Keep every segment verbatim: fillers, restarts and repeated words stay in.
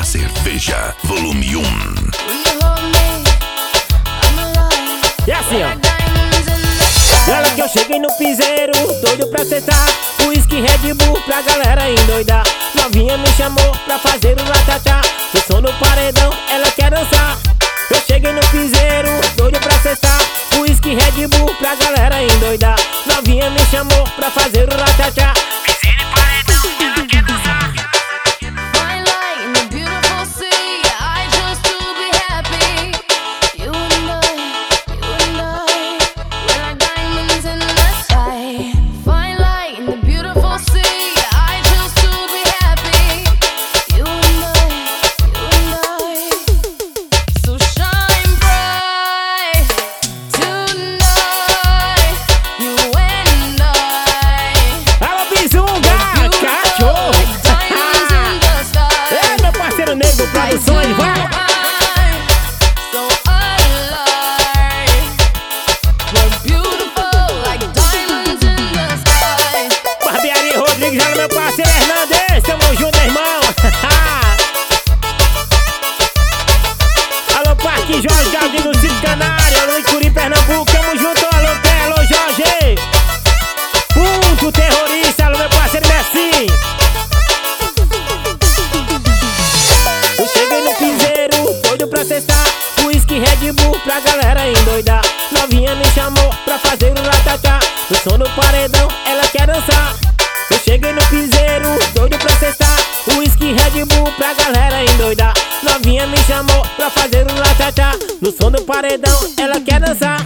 Cerveja, volume um. E assim, ó. Olha que eu cheguei no piseiro, doido pra sentar. Whisky Red Bull pra galera endoidar. Novinha me chamou pra fazer o ratatá. Eu sou no paredão, ela quer dançar. Eu cheguei no piseiro, doido pra sentar. Whisky Red Bull pra galera endoidar. Novinha me chamou pra fazer o ratatá. Piseiro e paredão, ela quer dançar. Produções, vai! Barbearia Rodrigues, olha meu parceiro Hernandes, tamo junto, irmão! Alô, Parque Jorge Galdinho no Cito Canário, alô, Icuri, Pernambuco, tamo junto, alô, Pé, alô, Jorge! Ponto terrorista, alô, meu parceiro Messi! Pra testar whisky Red Bull pra galera endoidar. Novinha me chamou pra fazer o ratatá. Eu sou no paredão, ela quer dançar. Eu cheguei no piseiro, doido pra testar whisky Red Bull pra galera endoidar. Novinha me chamou pra fazer o ratatá. No som do paredão, ela quer dançar.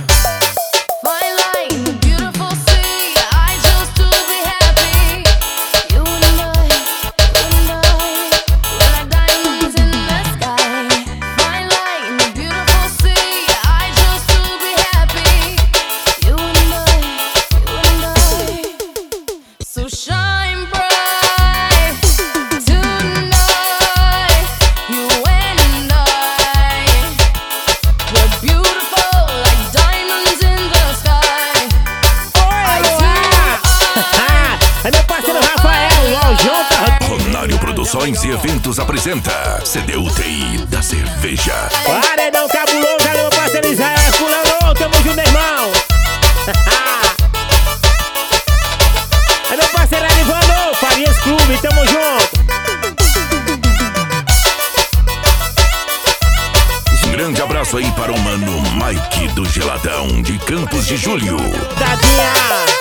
Produções e Eventos apresenta C D U T I da Cerveja. Paredão cabuloso, meu parceiro Israel, fulano, tamo junto, irmão. É meu parceiro Arivano, Farias Clube, tamo junto. Grande abraço aí para o mano Mike do Geladão de Campos de Julho. Tadinha.